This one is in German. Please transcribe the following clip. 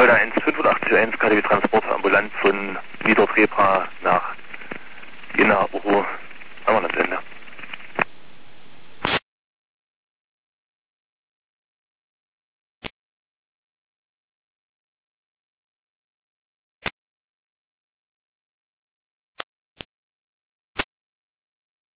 Gebäude 1, 8501, KTW Transport, ambulant von Niederdrebra nach Jena, Uro, 9.